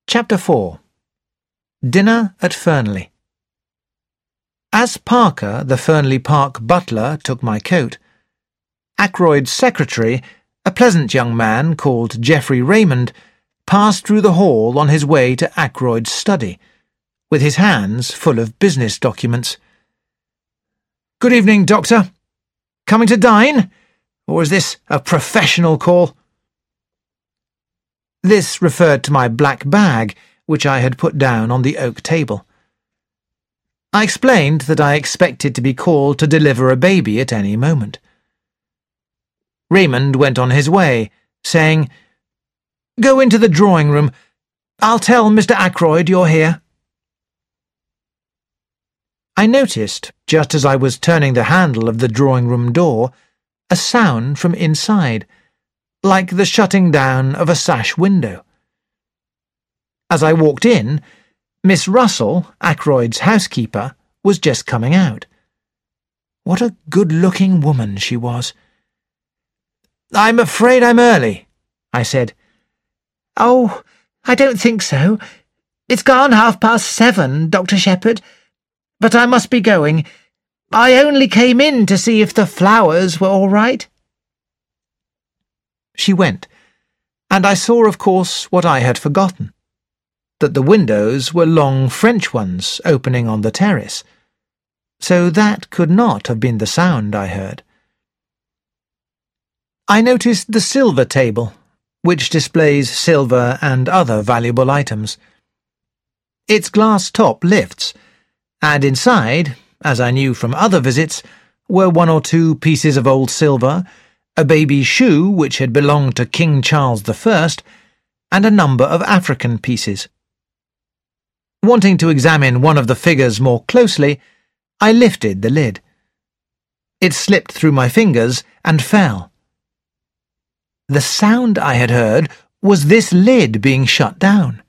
Chapter 4. Dinner at Fernley. As Parker, the Fernley Park butler, took my coat, Ackroyd's secretary, a pleasant young man called Geoffrey Raymond, passed through the hall on his way to Ackroyd's study, with his hands full of business documents. "Good evening, Doctor. Coming to dine? Or is this a professional call?" This referred to my black bag, which I had put down on the oak table. I explained that I expected to be called to deliver a baby at any moment. Raymond went on his way, saying, "Go into the drawing room. I'll tell Mr. Ackroyd you're here." I noticed, just as I was turning the handle of the drawing-room door, a sound from inside, like the shutting down of a sash window. As I walked in, Miss Russell, Ackroyd's housekeeper, was just coming out. What a good-looking woman she was. "I'm afraid I'm early," I said. "Oh, I don't think so. It's gone 7:30, Dr. Shepherd. But I must be going. I only came in to see if the flowers were all right." She went, and I saw, of course, what I had forgotten, that the windows were long French ones opening on the terrace, so that could not have been the sound I heard. I noticed the silver table, which displays silver and other valuable items. Its glass top lifts, and inside, as I knew from other visits, were 1 or 2 pieces of old silver, a baby's shoe which had belonged to King Charles I, and a number of African pieces. Wanting to examine one of the figures more closely, I lifted the lid. It slipped through my fingers and fell. The sound I had heard was this lid being shut down.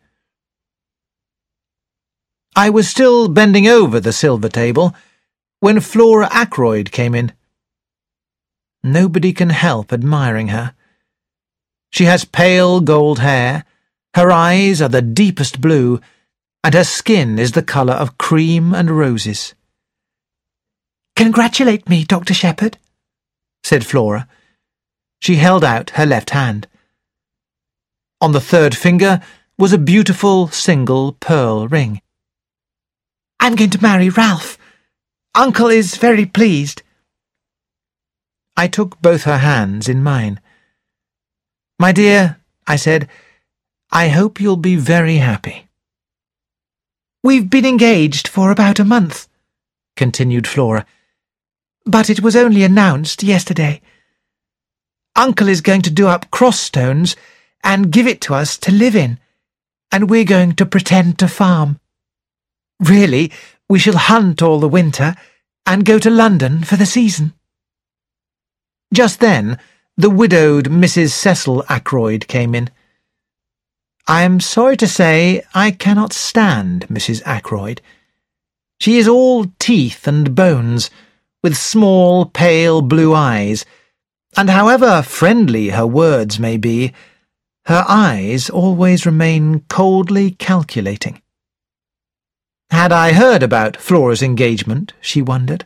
I was still bending over the silver table when Flora Ackroyd came in. Nobody can help admiring her. She has pale gold hair, her eyes are the deepest blue, and her skin is the colour of cream and roses. "Congratulate me, Dr. Shepherd," said Flora. She held out her left hand. On the 3rd finger was a beautiful single pearl ring. "I'm going to marry Ralph. Uncle is very pleased." I took both her hands in mine. "My dear," I said, "I hope you'll be very happy." "We've been engaged for about a month," continued Flora, "but it was only announced yesterday. Uncle is going to do up cross-stones and give it to us to live in, and we're going to pretend to farm. Really, we shall hunt all the winter and go to London for the season." Just then, the widowed Mrs. Cecil Ackroyd came in. I am sorry to say I cannot stand Mrs. Ackroyd. She is all teeth and bones, with small, pale blue eyes, and however friendly her words may be, her eyes always remain coldly calculating. Had I heard about Flora's engagement, she wondered.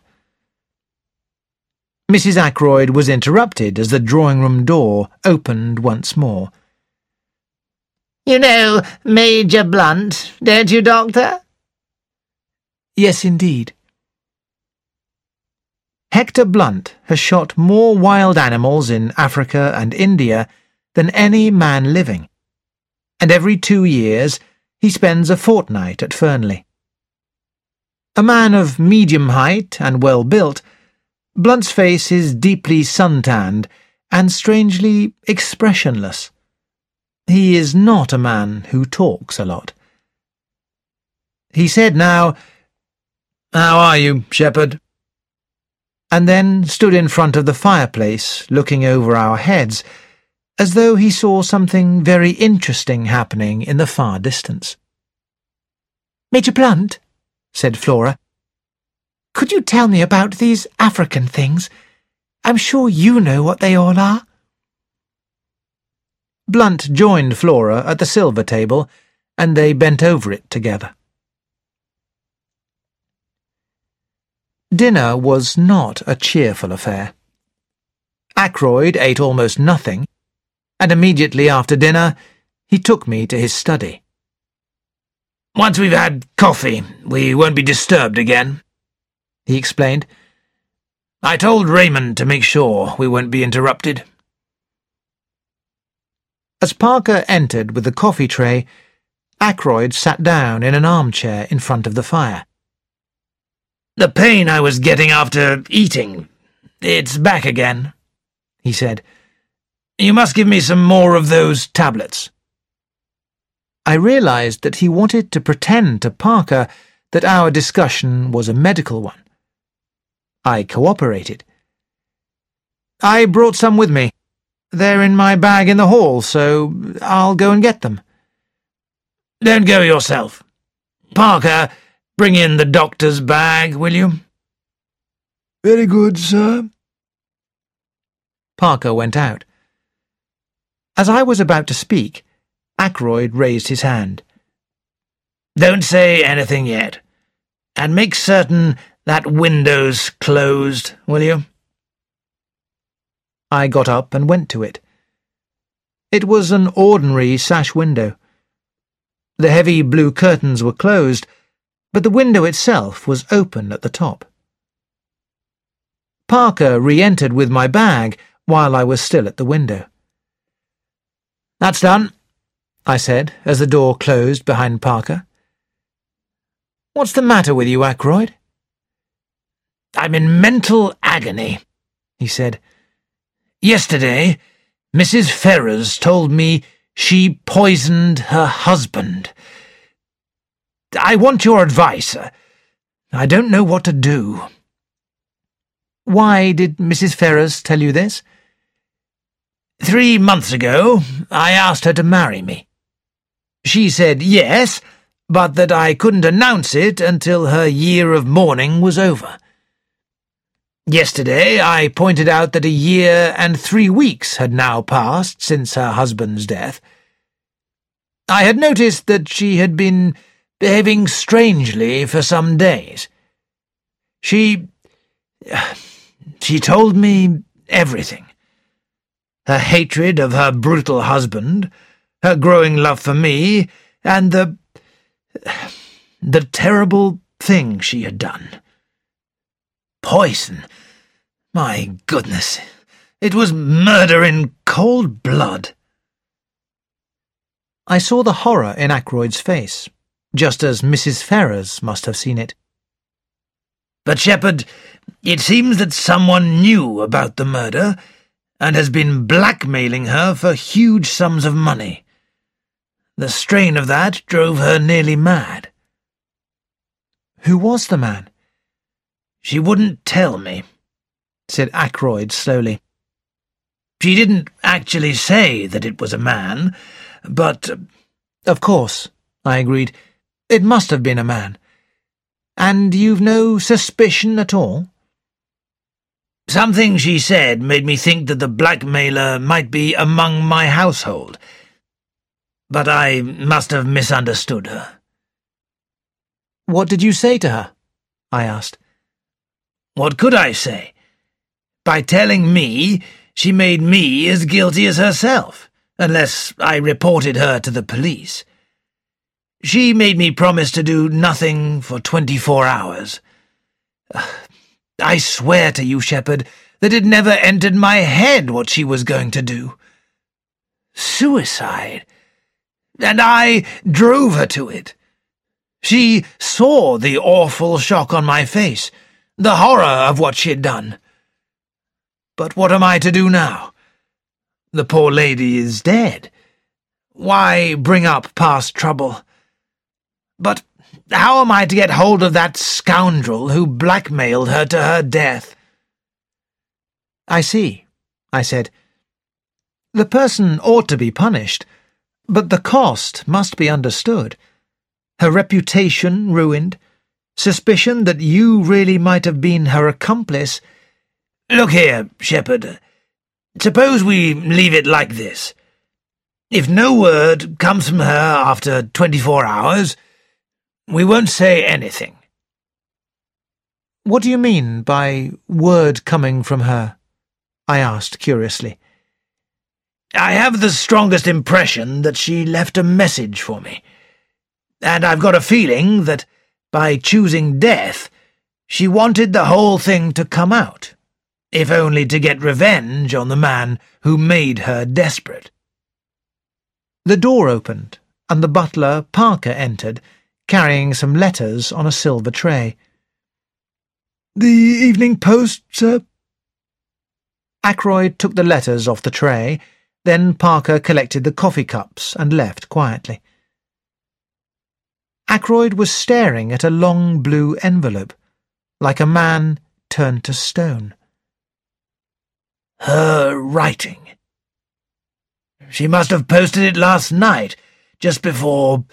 Mrs. Ackroyd was interrupted as the drawing-room door opened once more. "You know Major Blunt, don't you, Doctor?" "Yes, indeed." Hector Blunt has shot more wild animals in Africa and India than any man living, and every 2 years he spends a fortnight at Fernley. A man of medium height and well-built, Blunt's face is deeply sun-tanned and strangely expressionless. He is not a man who talks a lot. He said now, "How are you, Shepherd?" and then stood in front of the fireplace looking over our heads, as though he saw something very interesting happening in the far distance. "Major Blunt," said Flora, "could you tell me about these African things? I'm sure you know what they all are." Blunt joined Flora at the silver table and they bent over it together. Dinner was not a cheerful affair. Ackroyd ate almost nothing, and immediately after dinner he took me to his study. "Once we've had coffee, we won't be disturbed again," he explained. "I told Raymond to make sure we won't be interrupted." As Parker entered with the coffee tray, Ackroyd sat down in an armchair in front of the fire. "The pain I was getting after eating, it's back again," he said. "You must give me some more of those tablets." I realized that he wanted to pretend to Parker that our discussion was a medical one. I cooperated. "I brought some with me. They're in my bag in the hall, so I'll go and get them." "Don't go yourself. Parker, bring in the doctor's bag, will you?" "Very good, sir." Parker went out. As I was about to speak, Ackroyd raised his hand. "Don't say anything yet, and make certain that window's closed, will you?" I got up and went to it. It was an ordinary sash window. The heavy blue curtains were closed, but the window itself was open at the top. Parker re-entered with my bag while I was still at the window. "That's done," I said as the door closed behind Parker. "What's the matter with you, Ackroyd?" "I'm in mental agony," he said. "Yesterday, Mrs. Ferrers told me she poisoned her husband. I want your advice. I don't know what to do." "Why did Mrs. Ferrers tell you this?" 3 months ago, I asked her to marry me. She said yes, but that I couldn't announce it until her year of mourning was over. Yesterday I pointed out that a year and 3 weeks had now passed since her husband's death. I had noticed that she had been behaving strangely for some days. She told me everything. Her hatred of her brutal husband, her growing love for me, and the terrible thing she had done. Poison. My goodness. It was murder in cold blood. I saw the horror in Ackroyd's face, just as Mrs. Ferrers must have seen it. "But, Shepherd, it seems that someone knew about the murder and has been blackmailing her for huge sums of money. The strain of that drove her nearly mad." "Who was the man?" "She wouldn't tell me," said Ackroyd slowly. "She didn't actually say that it was a man, but—" "Of course," I agreed. "It must have been a man. And you've no suspicion at all?" "Something she said made me think that the blackmailer might be among my household, but I must have misunderstood her." "What did you say to her?" I asked. "What could I say? By telling me, she made me as guilty as herself, unless I reported her to the police. She made me promise to do nothing for 24 hours. I swear to you, Shepherd, that it never entered my head what she was going to do. Suicide. And I drove her to it. She saw the awful shock on my face, the horror of what she'd done. But what am I to do now? The poor lady is dead. Why bring up past trouble? But how am I to get hold of that scoundrel who blackmailed her to her death?" "I see," I said. "The person ought to be punished, but the cost must be understood. Her reputation ruined, suspicion that you really might have been her accomplice." "Look here, Shepherd. Suppose we leave it like this. If no word comes from her after 24 hours, we won't say anything." "What do you mean by word coming from her?" I asked curiously. "I have the strongest impression that she left a message for me, and I've got a feeling that by choosing death, she wanted the whole thing to come out, if only to get revenge on the man who made her desperate." The door opened, and the butler, Parker, entered, carrying some letters on a silver tray. "The Evening Post, sir?" Ackroyd took the letters off the tray, then Parker collected the coffee cups and left quietly. Ackroyd was staring at a long blue envelope, like a man turned to stone. Her writing. She must have posted it last night, just before...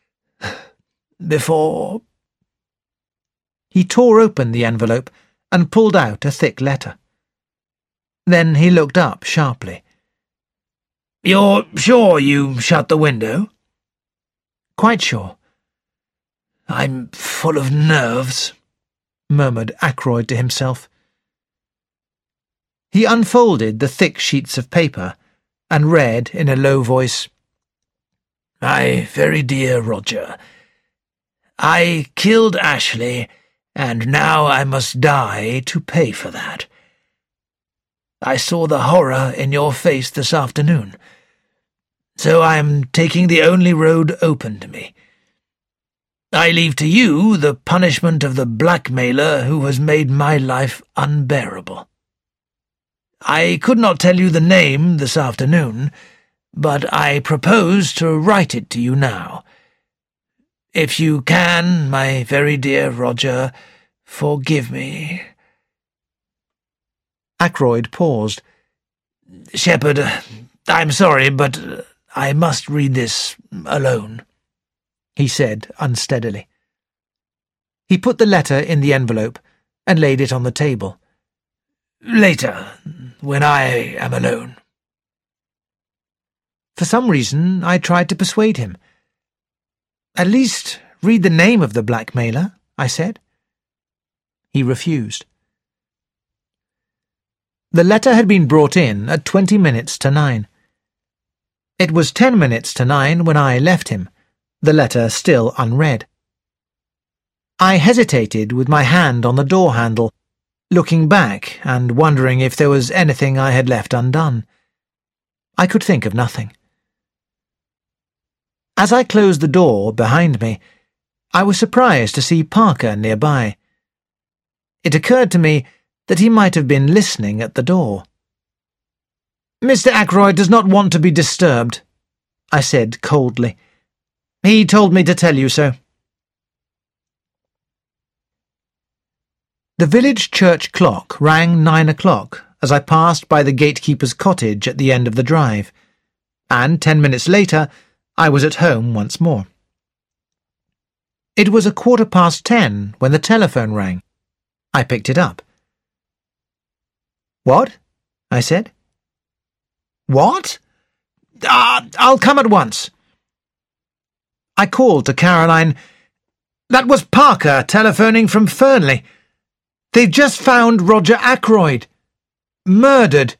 He tore open the envelope and pulled out a thick letter. Then he looked up sharply. "You're sure you shut the window?" "Quite sure." "I'm full of nerves," murmured Ackroyd to himself. He unfolded the thick sheets of paper and read in a low voice, "My very dear Roger, I killed Ashley, and now I must die to pay for that. I saw the horror in your face this afternoon, so I am taking the only road open to me. I leave to you the punishment of the blackmailer who has made my life unbearable. I could not tell you the name this afternoon, but I propose to write it to you now. If you can, my very dear Roger, forgive me." Ackroyd paused. "Shepherd, I'm sorry, but I must read this alone," he said unsteadily. He put the letter in the envelope and laid it on the table. "Later, when I am alone." For some reason, I tried to persuade him. "At least read the name of the blackmailer," I said. He refused. The letter had been brought in at 20 minutes to 9. It was 10 minutes to 9 when I left him, the letter still unread. I hesitated with my hand on the door handle, looking back and wondering if there was anything I had left undone. I could think of nothing. As I closed the door behind me, I was surprised to see Parker nearby. It occurred to me that he might have been listening at the door. "Mr. Ackroyd does not want to be disturbed," I said coldly. "He told me to tell you so." The village church clock rang 9 o'clock as I passed by the gatekeeper's cottage at the end of the drive, and 10 minutes later I was at home once more. It was 10:15 when the telephone rang. I picked it up. "What?" I said. "What?" I'll come at once." I called to Caroline. "That was Parker telephoning from Fernley. They've just found Roger Ackroyd. Murdered."